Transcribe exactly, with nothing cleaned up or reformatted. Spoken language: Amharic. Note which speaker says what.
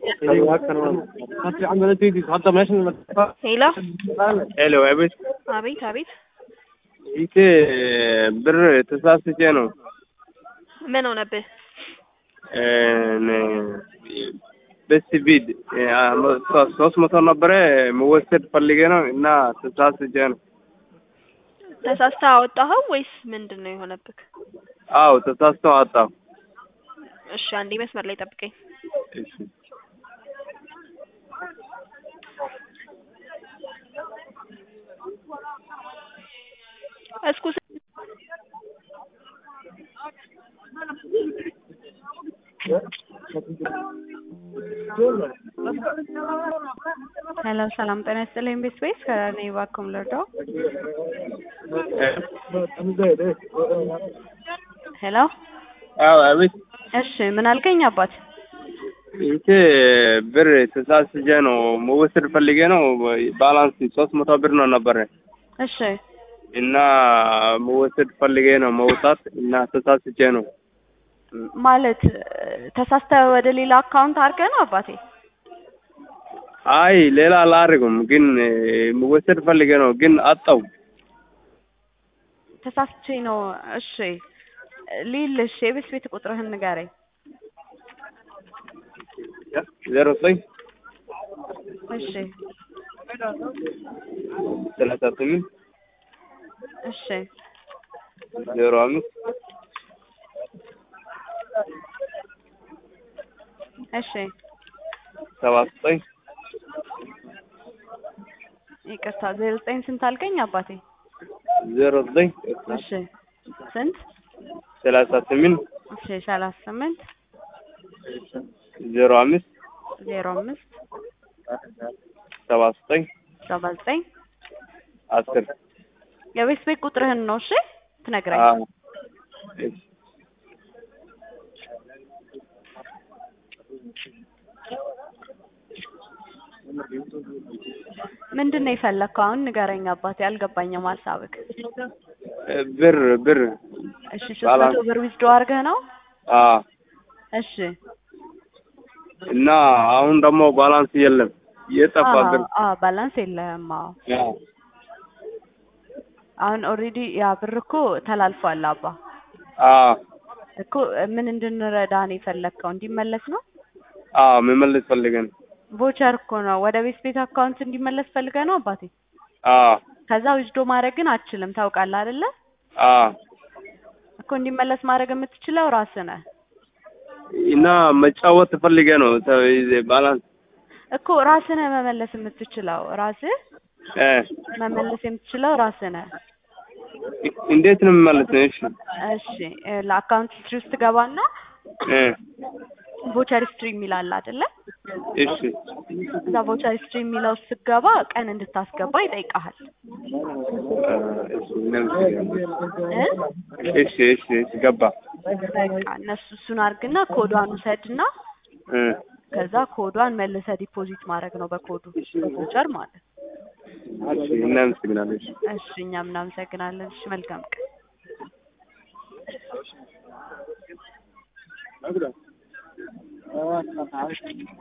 Speaker 1: ሄሎ
Speaker 2: ሄሎ አቤት
Speaker 1: አቤት አቤት
Speaker 2: ይሄ ብር ተሳስቼ ነው
Speaker 1: ምን ሆነብህ?
Speaker 2: በስቢድ ሶስት መቶ ነበረ መወሰድ ፈልጌ ነው እና ተሳስቼ ነው።
Speaker 1: ተሳስተህ አወጣኸው ወይስ ምንድነው የሆነብህ?
Speaker 2: አዎ ተሳስተው አወጣሁ።
Speaker 1: እሺ አንዴ መስመር ላይ ጠብቀኝ።
Speaker 2: እሺ
Speaker 1: እስኩ
Speaker 3: ሄሎ ሰላም ጤና ይስጥልኝ። ቤት ቤት ከራኔ ባኩም ለዶ ሄሎ
Speaker 2: አዎ አቤት
Speaker 3: እሺ ምን አልከኝ አባት?
Speaker 2: ይሄ ብር ተሳስቼ ነው መወሰድ ፈልጌ ነው። ባላንስ ሶስት መቶ ብር ነው ነበረ።
Speaker 3: እሺ
Speaker 2: እና መወሰድ ፈልጌ ነው መውጣት እና ተሳስቼ ነው
Speaker 3: ማለት ተሳስተህ ወደ ሌላ አካውንት አድርገህ ነው አባቴ?
Speaker 2: አይ ሌላ አላደርግም፣ ግን መወሰድ ፈልጌ ነው ግን አጣው።
Speaker 3: ተሳስቼ ነው። እሺ ሊልሽ የቤት ቤት ቁጥርህን ንገረኝ።
Speaker 2: ዜሮ ዘጠኝ
Speaker 3: እሺ
Speaker 2: ሰላሳ ስምንት
Speaker 3: እሺ
Speaker 2: ዜሮ አምስት
Speaker 3: እሺ
Speaker 2: ሰባ ዘጠኝ
Speaker 3: ይቅርታ ዜሮ ዘጠኝ ስንት አልከኝ አባቴ?
Speaker 2: ዜሮ ዘጠኝ
Speaker 3: እሺ ስንት
Speaker 2: ሰላሳ ስምንት
Speaker 3: እሺ ሰላሳ ስምንት
Speaker 2: ዜሮ አምስት
Speaker 3: ዜሮ አምስት
Speaker 2: ሰባ ዘጠኝ
Speaker 3: ሰባ ዘጠኝ
Speaker 2: አስር
Speaker 3: የቤት ቤት ቁጥርህን ነው እሺ ትነግረኝ?
Speaker 2: አዎ እሺ
Speaker 3: ምንድነው የፈለከው አሁን ንገረኝ አባቴ? አልገባኝም ሀሳብክ።
Speaker 2: ብር ብር
Speaker 3: እሺ ሶስት መቶ ብር ዊዝድሮ አድርገህ ነው?
Speaker 2: አዎ
Speaker 3: እሺ
Speaker 2: እና አሁን ደግሞ ባላንስ የለም የጠፋ ብር።
Speaker 3: አዎ ባላንስ የለም። አዎ አሁን ኦሬዲ ያ ብር እኮ ተላልፏል አባ።
Speaker 2: አዎ
Speaker 3: እኮ ምን እንድንረዳ ነው የፈለከው? እንዲመለስ ነው?
Speaker 2: አዎ መመለስ ፈልገን።
Speaker 3: ቮቸር እኮ ነው ወደ ቤት ቤት አካውንት እንዲመለስ ፈልገህ ነው አባቴ?
Speaker 2: አዎ
Speaker 3: ከዛ ዊዝድሮ ማድረግ ግን አትችልም ታውቃለህ አይደለ?
Speaker 2: አዎ
Speaker 3: እኮ እንዲመለስ ማድረግ የምትችለው ራስህ ነህ።
Speaker 2: እና መጫወት ፈልጌ ነው ባላንስ
Speaker 3: እኮ ራስህ ነህ መመለስ የምትችለው ራስህ
Speaker 2: እ
Speaker 3: መመለስ የምትችለው ራስህ ነህ።
Speaker 2: እንዴት ነው ማለት ነው? እሺ
Speaker 3: እሺ ለአካውንት ሂስትሪ ውስጥ ገባና
Speaker 2: እ
Speaker 3: ቮቸር ሂስትሪ የሚላል አይደለ?
Speaker 2: እሺ
Speaker 3: እዛ ቮቸር ሂስትሪ የሚለው ስትገባ ቀን እንድታስገባ ይጠይቃል።
Speaker 2: እሺ እሺ እሺ ገባ።
Speaker 3: በቃ እነሱ እሱን አድርግና ኮዷን ውሰድና
Speaker 2: እ
Speaker 3: ከዛ ኮዷን መልሰህ ዲፖዚት ማድረግ ነው በኮዱ ቮቸር ማለት።
Speaker 2: እሺ እናመሰግናለን።
Speaker 3: እሺ እኛም እናመሰግናለን። እሺ መልካም ቀን።